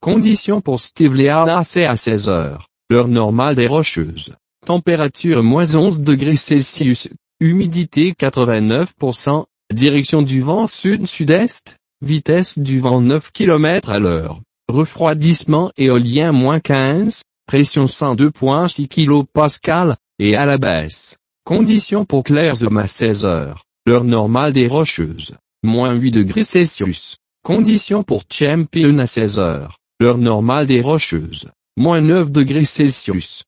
Conditions pour Steve Learnas à 16 heures. L'heure normale des Rocheuses. Température -11°C. Humidité 89%. Direction du vent sud-sud-est. Vitesse du vent 9 km à l'heure. Refroidissement éolien -15. Pression 102,6 kPa. Et à la baisse. Conditions pour Claire's à 16 heures. L'heure normale des Rocheuses. -8°C. Conditions pour Champion à 16 heures. L'heure normale des Rocheuses. -9°C.